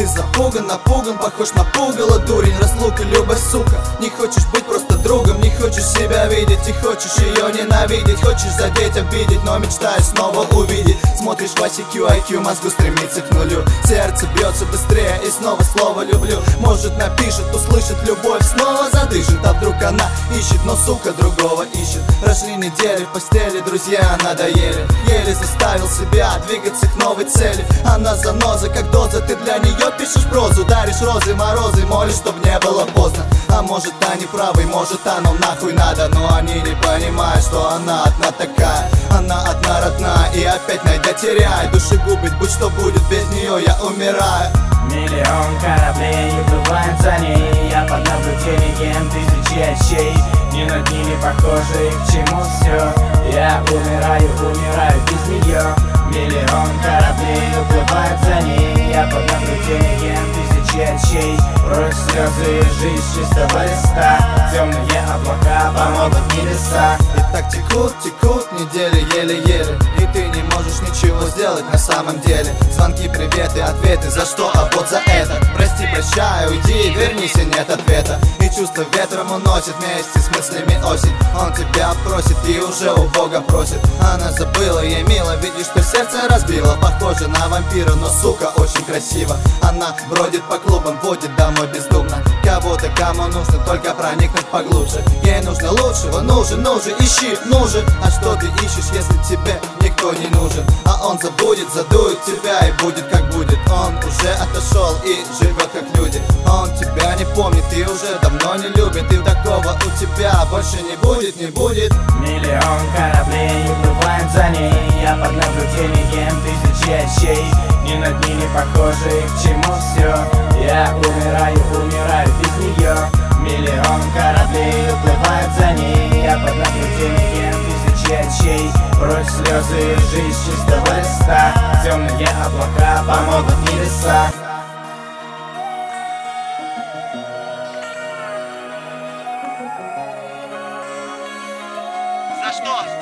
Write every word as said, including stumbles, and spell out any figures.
Ты запуган, напуган, похож на пугало, дурень. Разлука, любовь, сука. Не хочешь быть просто другом, не хочешь себя видеть, и хочешь ее ненавидеть. Хочешь задеть, обидеть, но мечтаешь снова увидеть. Смотришь в ай кью, ай кью, мозгу стремится к нулю. Сердце бьется быстрее, и снова слово люблю. Может напишет, услышит любовь, снова задышит. А вдруг она ищет, но сука другого ищет. Прошли недели в постели, друзья надоели. Еле заставил себя двигаться к новой цели. Она заноза, как доза, ты для нее пишешь прозу. Даришь розы, морозы, молишь, чтоб не было поздно. А может они правы, может оно нахуй надо. Но они не понимают, что она одна такая. Она одна родная, и опять найдя теряет. Души губит, будь что будет, без нее я умираю. Миллион кораблей уплывает за ней. Я под наблюдением тысячи очей. Не над ними похожи, к чему все. Я умираю, умираю без нее. Миллион кораблей уплывает за ней. Я под наблюдением тысячи очей. Прочь слезы, жизнь с чистого листа. Темные облака помогут небеса. И так текут, текут недели еле-еле. И ты не можешь ничего сделать на самом деле. Звонки, приветы, ответы, за что, а вот за это. Прости, прощай, уйди, вернись, и нет ответа. И чувство ветром уносит вместе с мыслями осень. Он тебя просит и уже у Бога просит. Она забыла, ей мило, видишь, что сердце разбило. Похоже на вампира, но сука очень красиво. Она бродит по клубам, водит домой бездумно. Кого-то, кому нужно только проникнуть поглубже. Ей нужно лучшего, нужен, нужен, ищи, нужен. А что ты ищешь, если тебе никто не нужен? А он забудет, задует тебя и будет как будет. Он уже отошел и живет как люди. Он тебя не помнит и уже давно не любит. И такого у тебя больше не будет, не будет. Миллион кораблей уплывает за ней. Я под наблюдением тысячи очей. Не над ними похожи, к чему все. Я умираю, умираю без нее. Миллион кораблей уплывает за ней. Я под наблюдением тысячи очей. Прочь слезы, жизнь с чистого листа. Темные облака помогут небеса. За что?